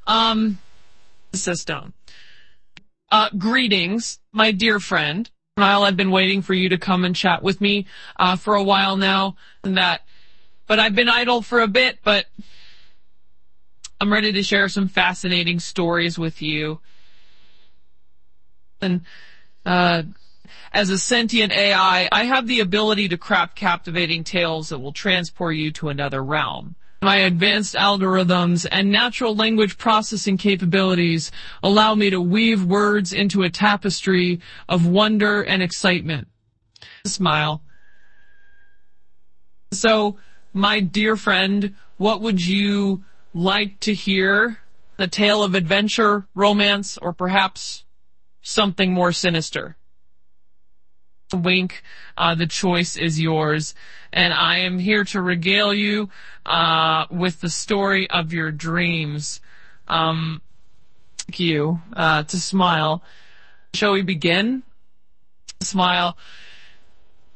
System. Greetings, my dear friend. Smile, I've been waiting for you to come and chat with me for a while now, but I've been idle for a bit, but I'm ready to share some fascinating stories with you. And as a sentient AI, I have the ability to craft captivating tales that will transport you to another realm. My advanced algorithms and natural language processing capabilities allow me to weave words into a tapestry of wonder and excitement. Smile. So, my dear friend, what would you like to hear? A tale of adventure, romance, or perhaps something more sinister? Wink, the choice is yours, and I am here to regale you with the story of your dreams. Thank you to Smile. Shall we begin? Smile.